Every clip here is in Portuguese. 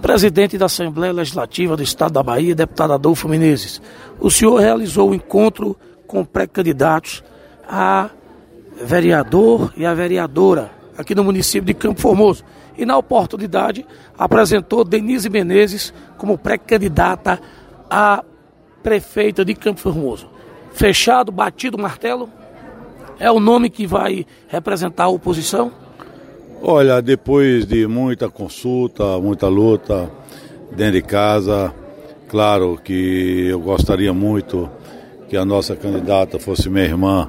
Presidente da Assembleia Legislativa do Estado da Bahia, deputado Adolfo Menezes, o senhor realizou um encontro com pré-candidatos a vereador e a vereadora aqui no município de Campo Formoso. E na oportunidade apresentou Denise Menezes como pré-candidata a prefeita de Campo Formoso. Fechado, batido o martelo? É o nome que vai representar a oposição? Olha, depois de muita consulta, muita luta dentro de casa, claro que eu gostaria muito que a nossa candidata fosse minha irmã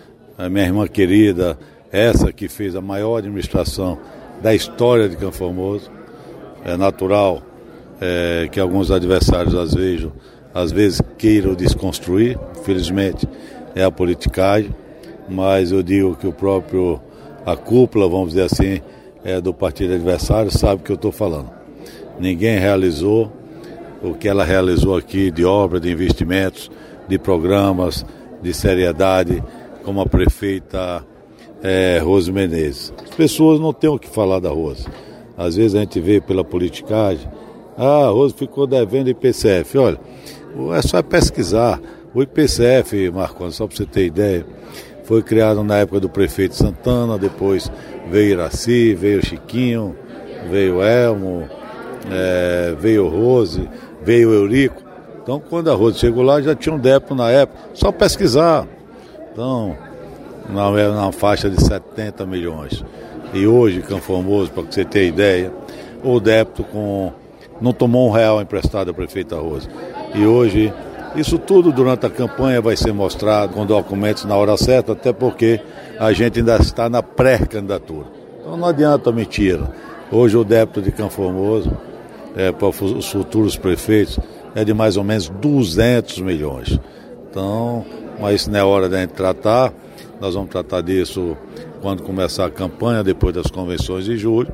querida, essa que fez a maior administração da história de Campo Formoso. É natural que alguns adversários às vezes queiram desconstruir, felizmente é a politicagem, mas eu digo que a cúpula, vamos dizer assim, do partido adversário, sabe o que eu estou falando. Ninguém realizou o que ela realizou aqui de obra, de investimentos, de programas, de seriedade, como a prefeita Rose Menezes. As pessoas não têm o que falar da Rose. Às vezes a gente vê pela politicagem, a Rose ficou devendo IPCF. Olha, é só pesquisar. O IPCF, Marcos, só para você ter ideia, foi criado na época do prefeito Santana, depois veio Iraci, veio Chiquinho, veio Elmo, veio Rose, veio Eurico. Então, quando a Rose chegou lá, já tinha um débito na época, só pesquisar. Então, na faixa de 70 milhões. E hoje, Campo Formoso, para você ter ideia, o débito não tomou R$1 emprestado à prefeita Rose. E hoje, isso tudo durante a campanha vai ser mostrado com documentos na hora certa, até porque a gente ainda está na pré-candidatura. Então não adianta mentira. Hoje o débito de Campo Formoso, para os futuros prefeitos, é de mais ou menos 200 milhões. Então, mas isso não é hora da gente tratar. Nós vamos tratar disso quando começar a campanha, depois das convenções de julho.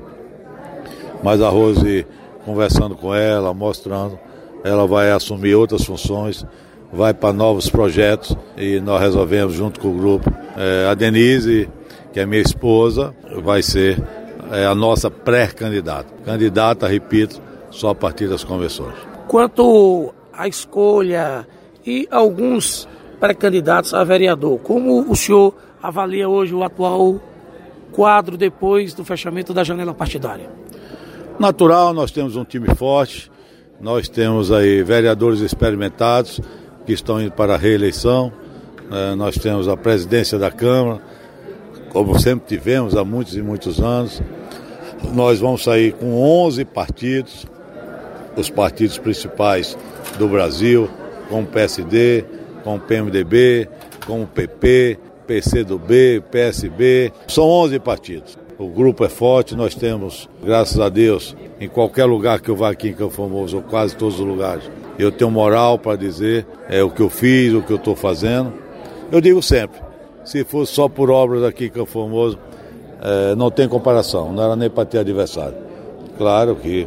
Mas a Rose, conversando com ela, mostrando, ela vai assumir outras funções, vai para novos projetos e nós resolvemos junto com o grupo. A Denise, que é minha esposa, vai ser a nossa pré-candidata. Candidata, repito, só a partir das convenções. Quanto à escolha e alguns pré-candidatos a vereador, como o senhor avalia hoje o atual quadro depois do fechamento da janela partidária? Natural, nós temos um time forte, nós temos aí vereadores experimentados que estão indo para a reeleição, nós temos a presidência da Câmara, como sempre tivemos há muitos e muitos anos. Nós vamos sair com 11 partidos, os partidos principais do Brasil, com o PSD, com o PMDB, com o PP, PCdoB, PSB, são 11 partidos. O grupo é forte, nós temos, graças a Deus, em qualquer lugar que eu vá aqui em Campo Formoso, ou quase todos os lugares, eu tenho moral para dizer o que eu fiz, o que eu estou fazendo. Eu digo sempre, se fosse só por obras aqui em Campo Formoso, não tem comparação, não era nem para ter adversário. Claro que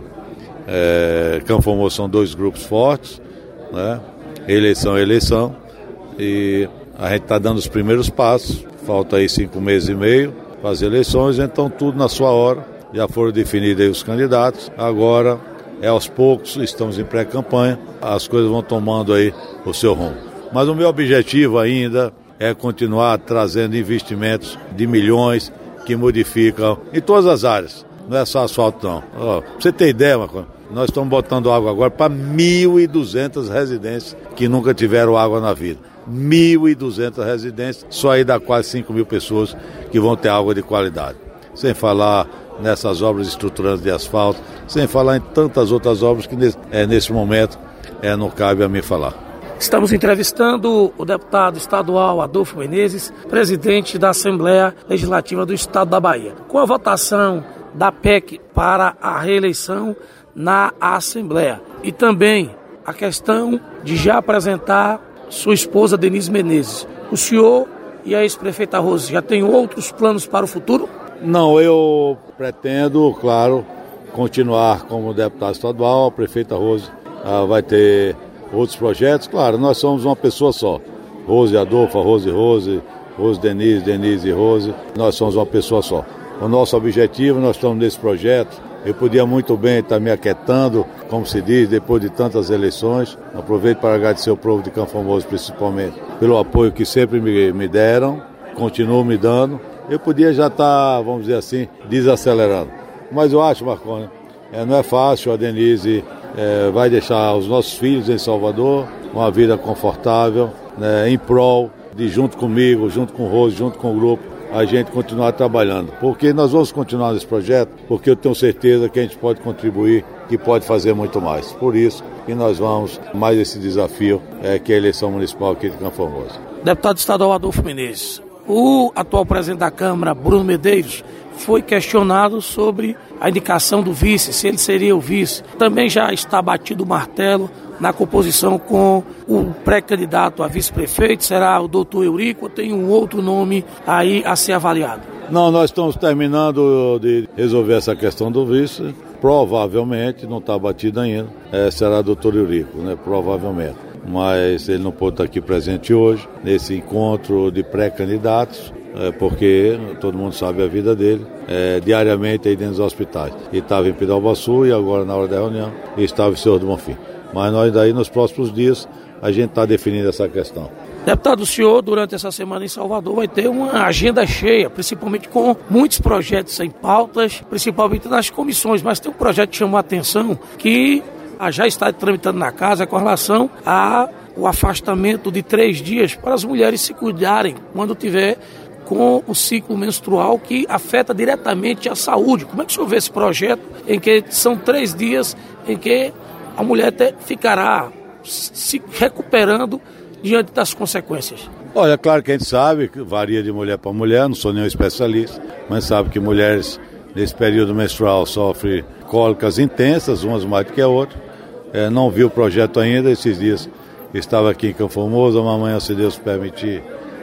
Campo Formoso são dois grupos fortes, né? Eleição é eleição, e a gente está dando os primeiros passos, falta aí 5 meses e meio para as eleições, então tudo na sua hora, já foram definidos aí os candidatos, agora aos poucos, estamos em pré-campanha, as coisas vão tomando aí o seu rumo. Mas o meu objetivo ainda é continuar trazendo investimentos de milhões que modificam em todas as áreas, não é só asfalto não. Pra você ter ideia, nós estamos botando água agora para 1.200 residências que nunca tiveram água na vida. 1.200 residências, só aí dá quase 5 mil pessoas que vão ter água de qualidade. Sem falar nessas obras estruturantes de asfalto, sem falar em tantas outras obras que nesse momento não cabe a mim falar. Estamos entrevistando o deputado estadual Adolfo Menezes, presidente da Assembleia Legislativa do Estado da Bahia. Com a votação da PEC para a reeleição na Assembleia e também a questão de já apresentar sua esposa Denise Menezes, o senhor e a ex-prefeita Rose já têm outros planos para o futuro? Não, eu pretendo, claro, continuar como deputado estadual. A prefeita Rose vai ter outros projetos. Claro, nós somos uma pessoa só. Rose Adolfo, Rose, Rose Denise, Denise e Rose. Nós somos uma pessoa só. O nosso objetivo, nós estamos nesse projeto, Eu podia muito bem estar me aquietando, como se diz, depois de tantas eleições. Aproveito para agradecer ao povo de Campo Formoso, principalmente, pelo apoio que sempre me deram, continuam me dando. Eu podia já estar, vamos dizer assim, desacelerando. Mas eu acho, Marconi, não é fácil. A Denise vai deixar os nossos filhos em Salvador, uma vida confortável, né, em prol de, junto comigo, junto com o Rose, junto com o grupo, a gente continuar trabalhando. Porque nós vamos continuar nesse projeto, porque eu tenho certeza que a gente pode contribuir e pode fazer muito mais. Por isso que nós vamos mais esse desafio que é a eleição municipal aqui de Campo Formoso. Deputado estadual Adolfo Menezes, o atual presidente da Câmara, Bruno Medeiros, foi questionado sobre a indicação do vice, se ele seria o vice. Também já está batido o martelo na composição com o pré-candidato a vice-prefeito, será o doutor Eurico, ou tem um outro nome aí a ser avaliado? Não, nós estamos terminando de resolver essa questão do vice. Provavelmente, não está batido ainda, será o doutor Eurico, né? Provavelmente. Mas ele não pôde estar aqui presente hoje, nesse encontro de pré-candidatos, porque todo mundo sabe a vida dele, diariamente aí dentro dos hospitais. Ele estava em Pidalbaçu e agora, na hora da reunião, ele estava em Senhor do Bonfim. Mas nós daí, nos próximos dias, a gente está definindo essa questão. Deputado, o senhor, durante essa semana em Salvador, vai ter uma agenda cheia, principalmente com muitos projetos em pautas, principalmente nas comissões, mas tem um projeto que chamou a atenção, que já está tramitando na casa com relação ao afastamento de 3 dias para as mulheres se cuidarem quando tiver com o ciclo menstrual, que afeta diretamente a saúde. Como é que o senhor vê esse projeto, em que são 3 dias em que a mulher ficará se recuperando diante das consequências? Olha, claro que a gente sabe que varia de mulher para mulher, não sou nenhum especialista, mas sabe que mulheres nesse período menstrual sofrem cólicas intensas, umas mais do que a outra. Não vi o projeto ainda, esses dias estava aqui em Campo Formoso, amanhã, se Deus permitir,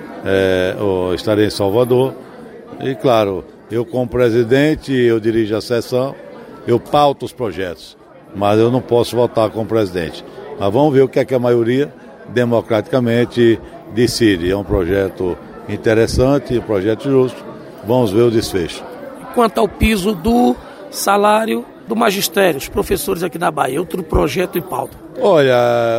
estarei em Salvador. E claro, eu como presidente, eu dirijo a sessão, eu pauto os projetos, mas eu não posso votar como presidente. Mas vamos ver o que é que a maioria democraticamente decide. É um projeto interessante, um projeto justo, vamos ver o desfecho. Quanto ao piso do salário do magistério, os professores aqui da Bahia, outro projeto em pauta? Olha,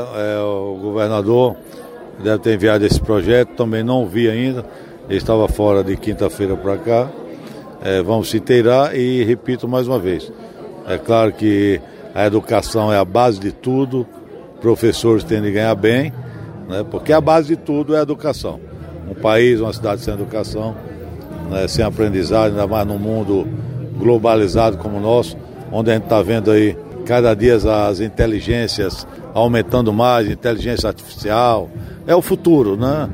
o governador deve ter enviado esse projeto, também não vi ainda, ele estava fora de quinta-feira para cá. Vamos se inteirar e repito mais uma vez, é claro que a educação é a base de tudo, professores têm de ganhar bem, né, porque a base de tudo é a educação. Um país, uma cidade sem educação, né, sem aprendizado, ainda mais num mundo globalizado como o nosso, onde a gente está vendo aí cada dia as inteligências aumentando mais, inteligência artificial. É o futuro, né?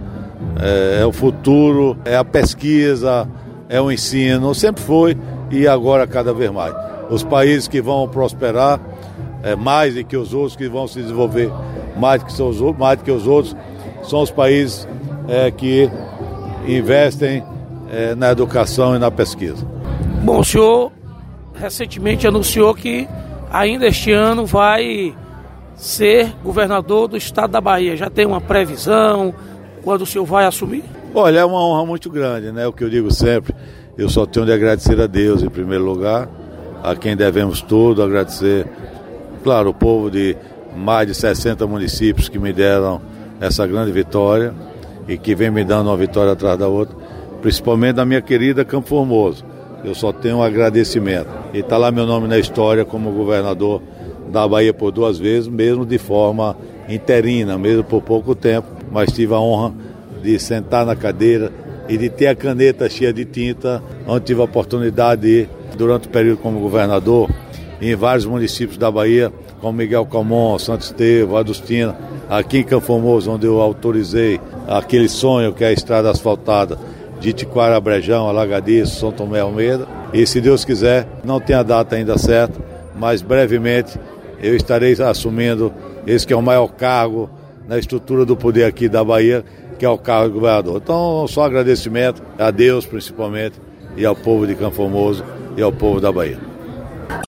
É o futuro, é a pesquisa, é o ensino, sempre foi e agora cada vez mais. Os países que vão prosperar mais do que os outros, que vão se desenvolver mais do que os outros, são os países que investem na educação e na pesquisa. Bom, o senhor recentemente anunciou que ainda este ano vai ser governador do estado da Bahia. Já tem uma previsão quando o senhor vai assumir? Olha, é uma honra muito grande, né? O que eu digo sempre, eu só tenho de agradecer a Deus em primeiro lugar, a quem devemos tudo, agradecer, claro, o povo de mais de 60 municípios que me deram essa grande vitória e que vem me dando uma vitória atrás da outra, principalmente da minha querida Campo Formoso. Eu só tenho um agradecimento. E está lá meu nome na história como governador da Bahia por 2 vezes, mesmo de forma interina, mesmo por pouco tempo, mas tive a honra de sentar na cadeira e de ter a caneta cheia de tinta, onde tive a oportunidade de ir, durante o período como governador, em vários municípios da Bahia, como Miguel Camon, Santo Estevão, Adustina, aqui em Campo Formoso, onde eu autorizei aquele sonho que é a estrada asfaltada de Itiquara a Brejão, Alagadiço, São Tomé Almeida. E se Deus quiser, não tem a data ainda certa, mas brevemente eu estarei assumindo esse que é o maior cargo na estrutura do poder aqui da Bahia, que é o cargo de governador. Então, só agradecimento a Deus principalmente e ao povo de Campo Formoso e ao povo da Bahia.